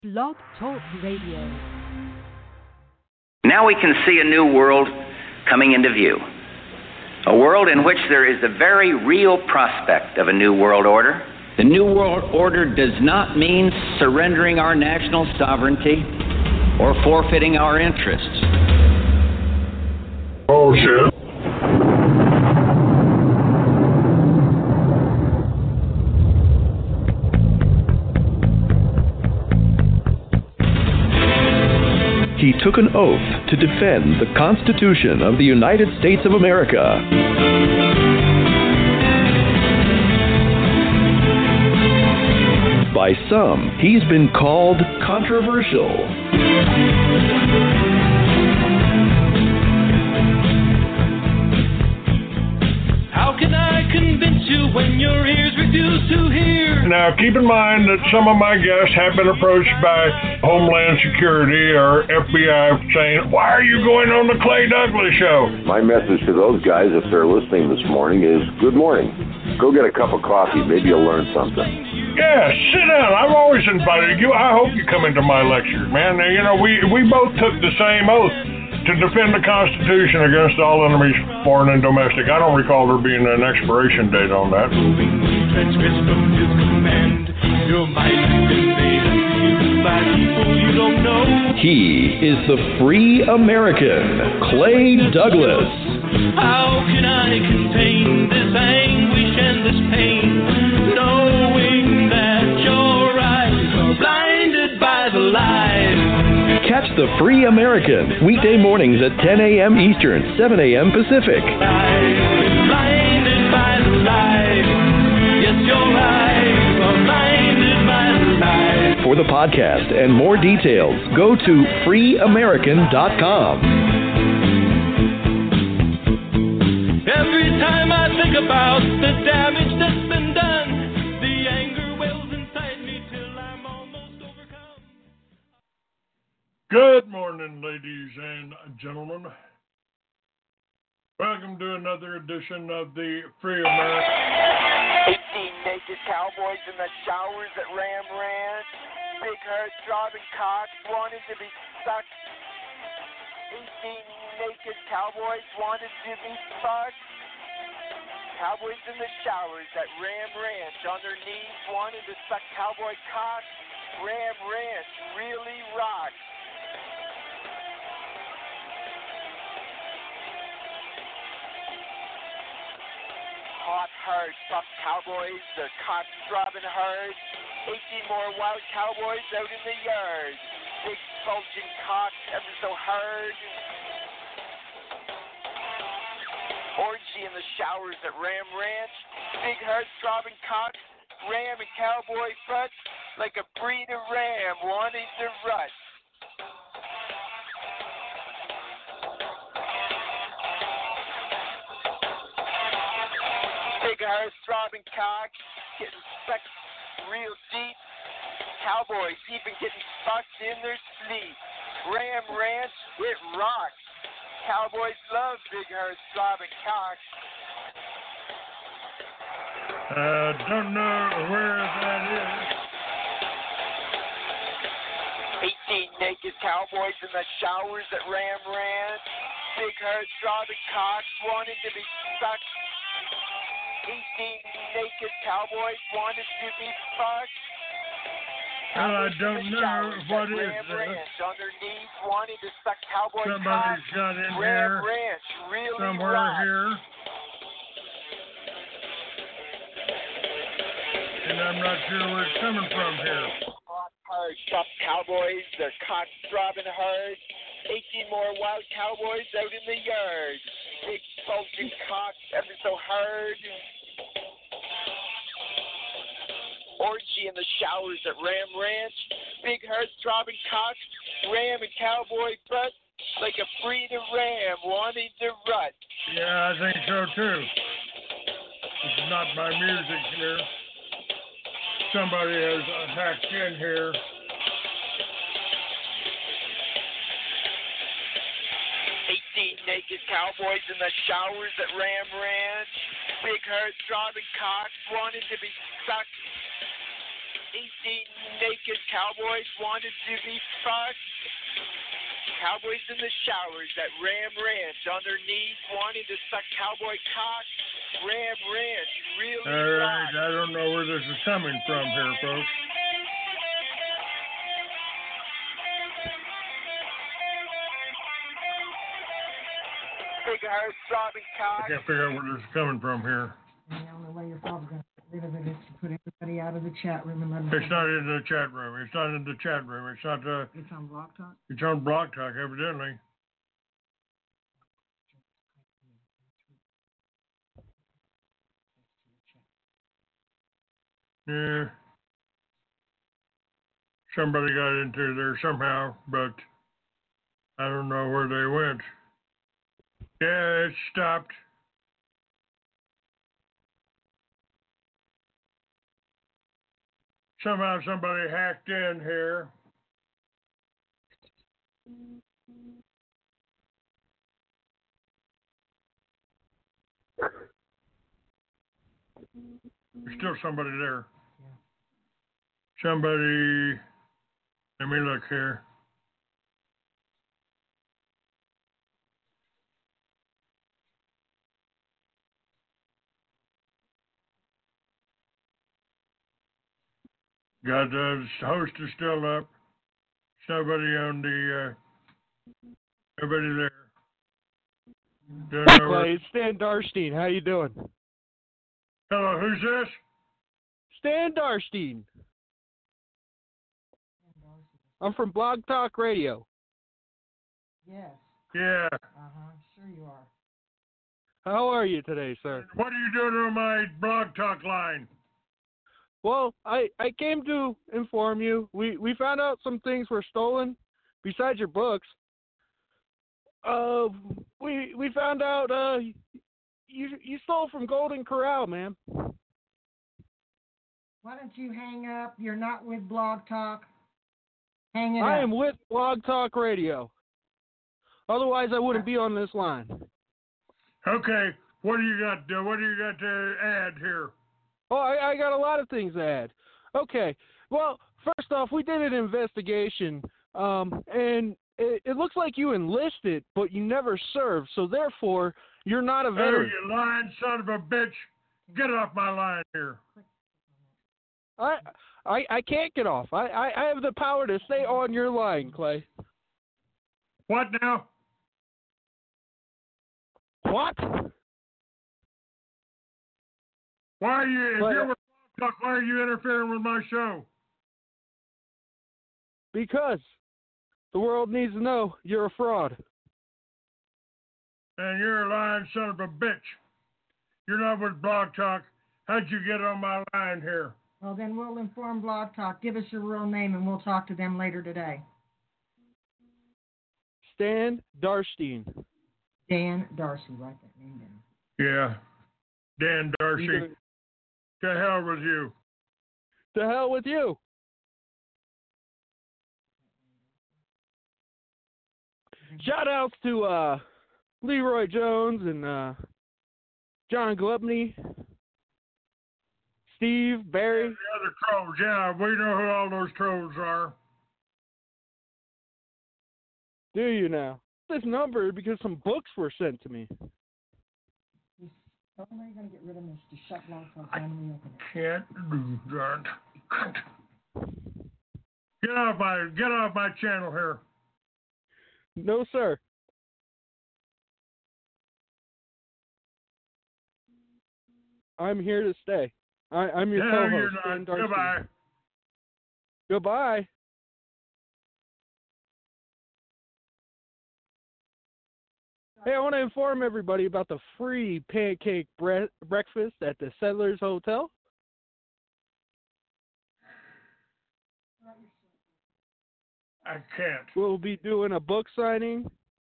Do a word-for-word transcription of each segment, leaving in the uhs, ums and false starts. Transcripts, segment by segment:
Blog Talk Radio. Now we can see a new world coming into view. A world in which there is a very real prospect of a new world order. The new world order does not mean surrendering our national sovereignty or forfeiting our interests. Bullshit. He took an oath to defend the Constitution of the United States of America. By some, he's been called controversial. How can I convince you when your ears refuse to hear? Now, keep in mind that some of my guests have been approached by Homeland Security or F B I saying, why are you going on the Clay Douglas show? My message to those guys, if they're listening this morning, is good morning. Go get a cup of coffee. Maybe you'll learn something. Yeah, sit down. I've always invited you. I hope you come into my lectures, man. You know, we, we both took the same oath to defend the Constitution against all enemies, foreign and domestic. I don't recall there being an expiration date on that. He is the free American, Clay Douglas. How can I contain this anguish and this pain, knowing that your eyes are blinded by the light? Catch the Free American weekday mornings at ten a.m. Eastern, seven a.m. Pacific. Blinded by the light. Yes, your eyes are blinded by the light. For the podcast and more details, go to free american dot com. Every time I think about the damage that's been done, the anger wells inside me till I'm almost overcome. Good morning, ladies and gentlemen. Welcome to another edition of the Free American. eighteen naked cowboys in the showers at Ram Ranch. Big herds driving cocks wanted to be stuck. eighteen naked cowboys wanted to be fucked. Cowboys in the showers at Ram Ranch on their knees wanted to suck cowboy cocks. Ram Ranch really rocks. Hot herd, tough cowboys, the cock throbbing herd. eighteen more wild cowboys out in the yard. Big bulging cocks, ever so hard. Orgy in the showers at Ram Ranch. Big herd throbbing cocks, ram and cowboy butts like a breed of ram wanting to rut. Big herd throbbing cocks, getting sucked real deep. Cowboys even getting fucked in their sleep. Ram Ranch, it rocks. Cowboys love big herd throbbing cocks. Uh, don't know where that is. eighteen naked cowboys in the showers at Ram Ranch. Big herd throbbing cocks wanted to be sucked. eighteen naked cowboys wanted to be fucked. Well, I don't know what is Ram this. Ranch on their knees wanting to suck cowboy Somebody's cocks. got in Ram here Ranch really somewhere rocks. here. And I'm not sure where it's coming from here. Hot herd, tough cowboys, their cocks throbbing hard. eighteen more wild cowboys out in the yard. Big bulging cocks, ever so hard. Orgy in the showers at Ram Ranch. Big herd throbbing cocks, ram and cowboy butts like a breed of ram wanting to rut. Yeah, I think so too. This is not my music here. Somebody has uh, hacked in here. eighteen naked cowboys in the showers at Ram Ranch. Big herd throbbing cocks wanting to be sucked. eighteen naked cowboys wanted to be fucked. Cowboys in the showers at Ram Ranch on their knees wanting to suck cowboy cock. Ram Ranch really All right, rocks. I don't know where this is coming from here, folks. Big heart throbbing I cock. can't figure out where this is coming from here. And the only way you're probably going to get rid of it is to put everybody out of the chat room and let them. It's not in the chat room. It's not in the chat room. It's not uh It's on Block Talk. It's on Block Talk, evidently. Yeah. Somebody got into there somehow, but I don't know where they went. Yeah, it stopped. Somehow somebody hacked in here. There's still somebody there. Somebody, let me look here. Got the host is still up. Somebody on the, uh, everybody there. Don't Hey, know where- Clay, it's Stan Darstein. How you doing? Hello, who's this? Stan Darstein. I'm from Blog Talk Radio. Yes. Yeah. Uh-huh. Sure you are. How are you today, sir? What are you doing on my Blog Talk line? Well, I, I came to inform you. We we found out some things were stolen besides your books. Uh, we we found out uh you you stole from Golden Corral, man. Why don't you hang up? You're not with Blog Talk. Hang it I up. am with Blog Talk Radio. Otherwise, I wouldn't be on this line. Okay, what do you got? Uh, what do you got to add here? Oh, I, I got a lot of things to add. Okay. Well, first off, we did an investigation, um, and it, it looks like you enlisted, but you never served. So therefore, you're not a Hey, veteran. you lying son of a bitch! Get off my line here. I, I I can't get off. I, I, I have the power to stay on your line, Clay. What now? What? Why are you? If Clay, you're with Blog Talk, why are you interfering with my show? Because the world needs to know you're a fraud. And you're a lying son of a bitch. You're not with Blog Talk. How'd you get on my line here? Well, then we'll inform Blog Talk. Give us your real name, and we'll talk to them later today. Stan Darstein. Dan Darcy, write that name down. Yeah. Dan Darcy. You To hell with you. To hell with you. Shout outs to uh, Leroy Jones and uh, John Glubney, Steve, Barry. The other trolls, yeah, we know who all those trolls are. Do you now? This number because some books were sent to me. The only way you're going to get rid of them is to shut Blog Talk I down and reopen it. can't do that. Get off my get off my channel here. No, sir. I'm here to stay. I, I'm your No, co-host. you're Stan not. Darcy. Goodbye. Goodbye. Hey, I want to inform everybody about the free pancake bre- breakfast at the Settlers Hotel. I can't. We'll be doing a book signing.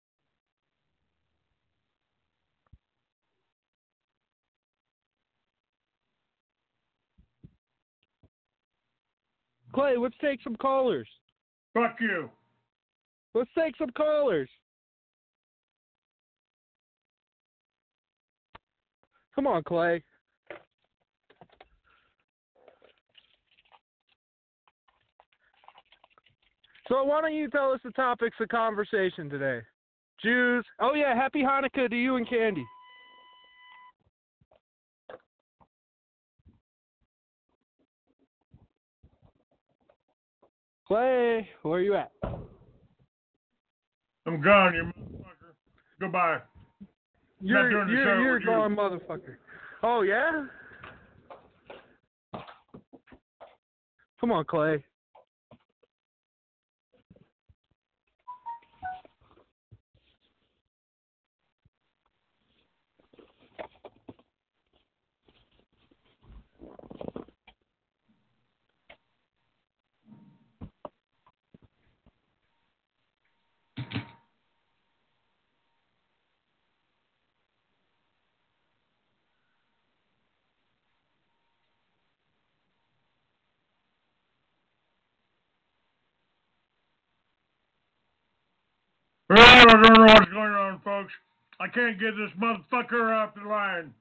Clay, let's take some callers. Fuck you. Let's take some callers. Come on, Clay. So why don't you tell us the topics of conversation today? Jews. Oh, yeah, happy Hanukkah to you and Candy. Clay, where are you at? I'm gone, you motherfucker. Goodbye. You're, Not doing the you're, show you're with you. gone, motherfucker. Oh, yeah? Come on, Clay. Well, I don't know what's going on, folks. I can't get this motherfucker off the line.